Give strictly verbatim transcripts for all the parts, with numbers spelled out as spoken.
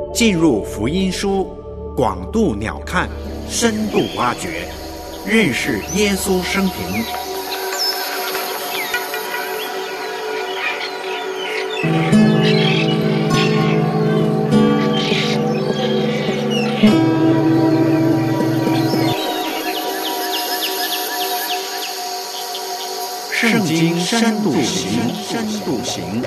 进入福音书，广度鸟瞰，深度挖掘，认识耶稣生平。圣经深度行，深度行。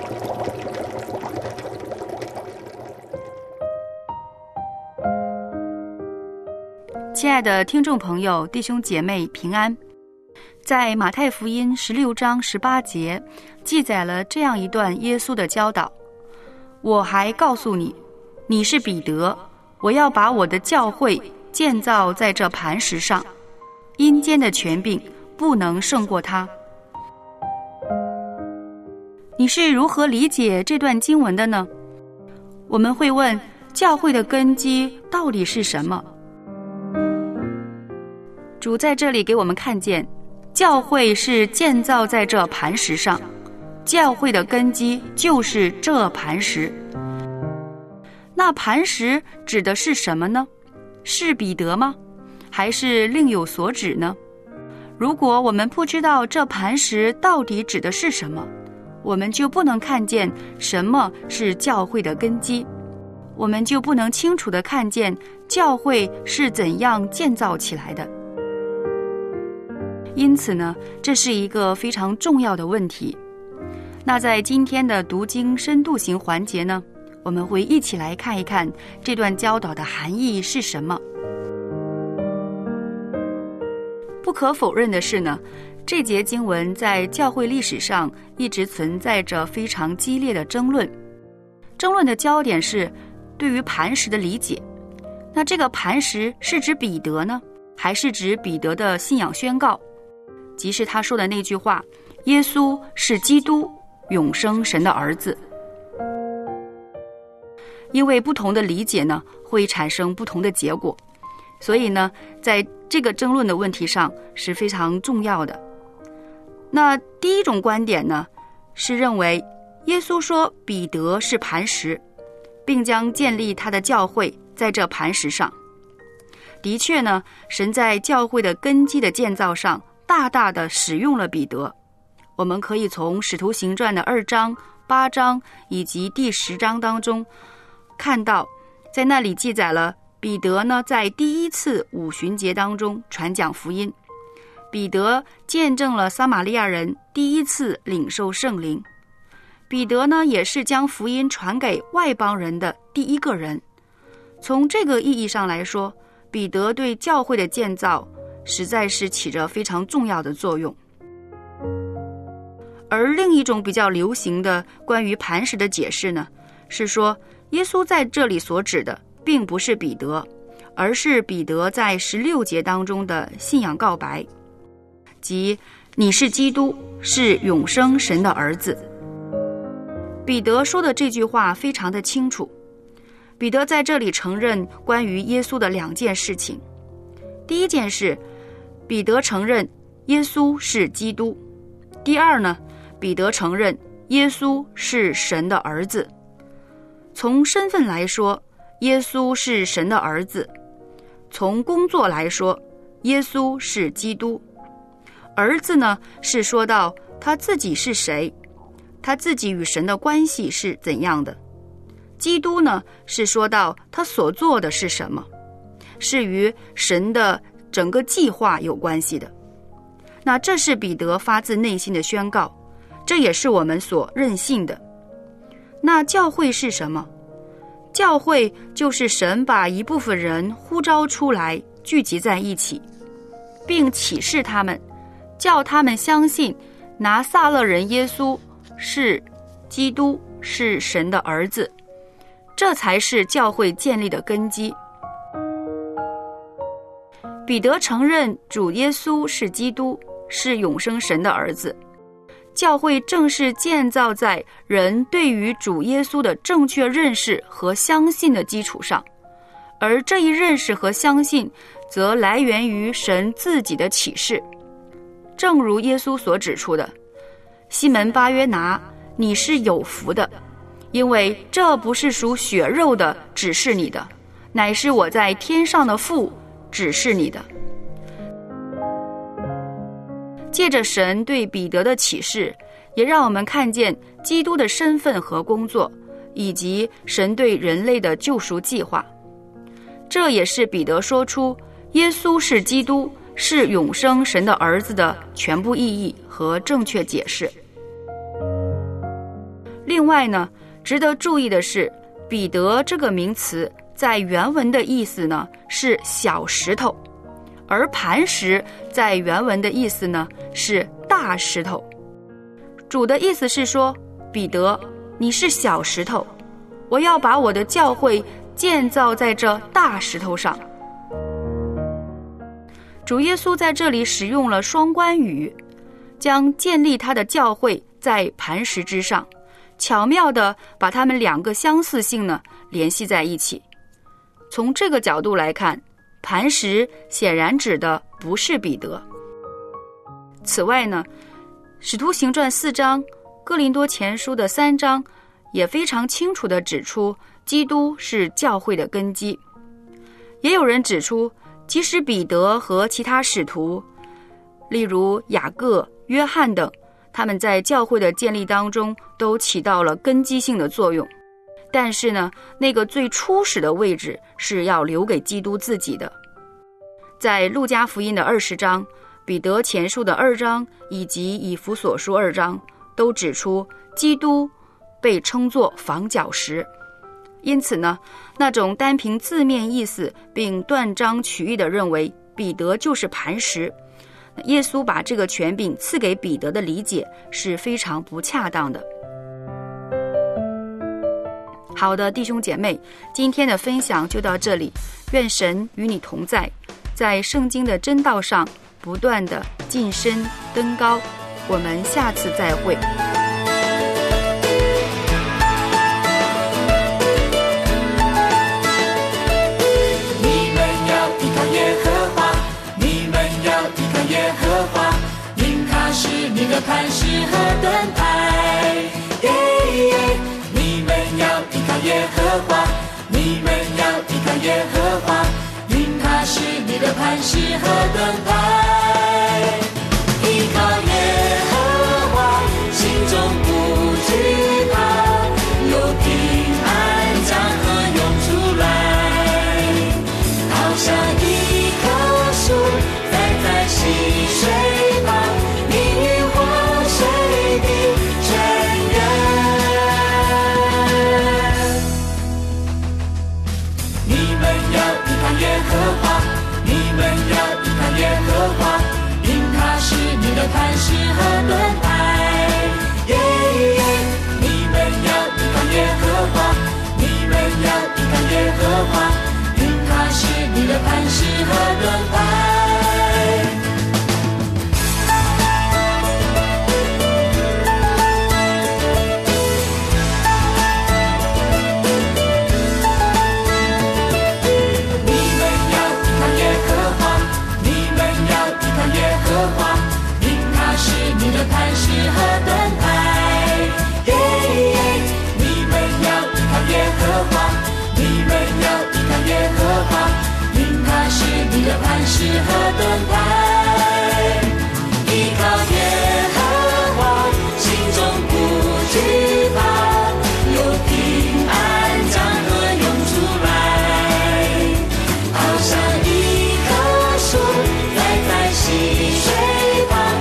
亲爱的听众朋友、弟兄姐妹平安。在马太福音十六章十八节记载了这样一段耶稣的教导：我还告诉你，你是彼得，我要把我的教会建造在这磐石上，阴间的权柄不能胜过它。你是如何理解这段经文的呢？我们会问，教会的根基到底是什么？主在这里给我们看见，教会是建造在这磐石上，教会的根基就是这磐石。那磐石指的是什么呢？是彼得吗？还是另有所指呢？如果我们不知道这磐石到底指的是什么，我们就不能看见什么是教会的根基，我们就不能清楚地看见教会是怎样建造起来的。因此呢，这是一个非常重要的问题。那在今天的读经深度行环节呢，我们会一起来看一看这段教导的含义是什么。不可否认的是呢，这节经文在教会历史上一直存在着非常激烈的争论。争论的焦点是对于磐石的理解。那这个磐石是指彼得呢，还是指彼得的信仰宣告，即是他说的那句话：耶稣是基督，永生神的儿子。因为不同的理解呢，会产生不同的结果，所以呢，在这个争论的问题上是非常重要的。那第一种观点呢，是认为耶稣说彼得是磐石，并将建立他的教会在这磐石上。的确呢，神在教会的根基的建造上大大的使用了彼得。我们可以从使徒行传的二章、八章以及第十章当中看到，在那里记载了彼得呢在第一次五旬节当中传讲福音。彼得见证了撒玛利亚人第一次领受圣灵。彼得呢也是将福音传给外邦人的第一个人。从这个意义上来说，彼得对教会的建造实在是起着非常重要的作用。而另一种比较流行的关于磐石的解释呢，是说耶稣在这里所指的并不是彼得，而是彼得在十六节当中的信仰告白，即你是基督，是永生神的儿子。彼得说的这句话非常的清楚。彼得在这里承认关于耶稣的两件事情。第一件事，彼得承认耶稣是基督。第二呢，彼得承认耶稣是神的儿子。从身份来说，耶稣是神的儿子；从工作来说，耶稣是基督。儿子呢，是说到他自己是谁，他自己与神的关系是怎样的。基督呢，是说到他所做的是什么，是与神的整个计划有关系的。那这是彼得发自内心的宣告，这也是我们所认信的。那教会是什么？教会就是神把一部分人呼召出来，聚集在一起，并启示他们，叫他们相信拿撒勒人耶稣是基督，是神的儿子。这才是教会建立的根基。彼得承认主耶稣是基督，是永生神的儿子。教会正是建造在人对于主耶稣的正确认识和相信的基础上，而这一认识和相信则来源于神自己的启示。正如耶稣所指出的，西门巴约拿，你是有福的， 因为这不是属血肉的指示你的，乃是我在天上的父指示你的。借着神对彼得的启示，也让我们看见基督的身份和工作，以及神对人类的救赎计划。这也是彼得说出耶稣是基督，是永生神的儿子的全部意义和正确解释。另外呢，值得注意的是，彼得这个名词在原文的意思呢是小石头，而磐石在原文的意思呢是大石头。主的意思是说，彼得，你是小石头，我要把我的教会建造在这大石头上。主耶稣在这里使用了双关语，将建立他的教会在磐石之上，巧妙地把他们两个相似性呢联系在一起。从这个角度来看，磐石显然指的不是彼得。此外呢，使徒行传四章、哥林多前书的三章也非常清楚地指出，基督是教会的根基。也有人指出，即使彼得和其他使徒，例如雅各、约翰等，他们在教会的建立当中都起到了根基性的作用，但是呢，那个最初始的位置是要留给基督自己的。在路加福音的二十章、彼得前书的二章以及以弗所书二章都指出基督被称作房角石。因此呢，那种单凭字面意思并断章取义地认为彼得就是磐石，耶稣把这个权柄赐给彼得的理解是非常不恰当的。好的，弟兄姐妹，今天的分享就到这里，愿神与你同在，在圣经的真道上不断地晋升登高。我们下次再会。 你们要依靠耶和华，你们要依靠耶和华，因他是你的磐石和盾牌。耶耶，你们要依靠耶和华，你们要依靠耶和华，因他是你的磐石和盾牌。依靠耶和华，心中不惧怕，有平安江河涌出来，好像一棵树栽在溪水旁，你与活水的泉源。你们要依靠耶和华，你们要依靠耶和华，因他是你的磐石和盾牌。耶耶，你们要依靠耶和华，你们要依靠耶和华，因他是你的磐石和盾牌。你的磐石和盾牌，耶耶，你们要依靠耶和华，你们要依靠耶和华，因他是你的磐石和盾牌。依靠耶和华，心中不惧怕，有平安江河涌出来，好像一棵树栽在溪水旁，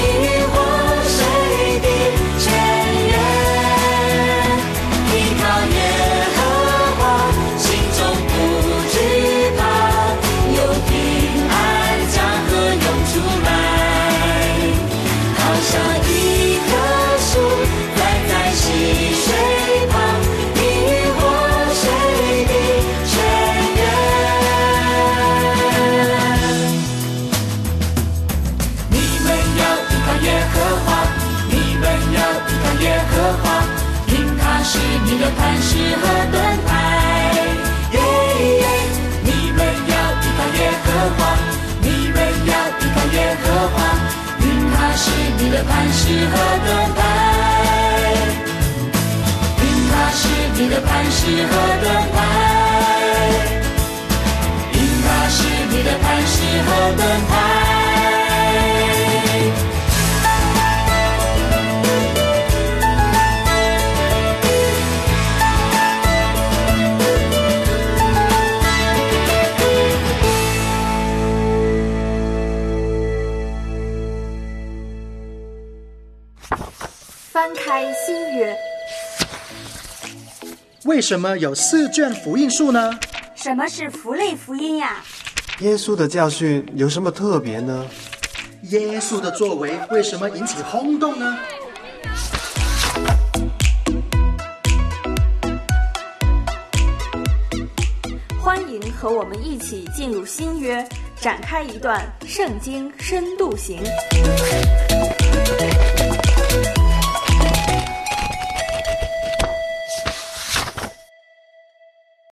你的磐石和盾牌。耶耶，你们要依靠耶和华，你们要依靠耶和华，因他是你的磐石和盾牌，因他是你的磐石和盾牌，因他是你的磐石和盾牌。 翻开新约， 为什么有四卷福音书呢？ 什么是福类福音呀？ 耶稣的教训有什么特别呢？ 耶稣的作为为什么引起轰动呢？ 欢迎和我们一起进入新约，展开一段圣经深度行。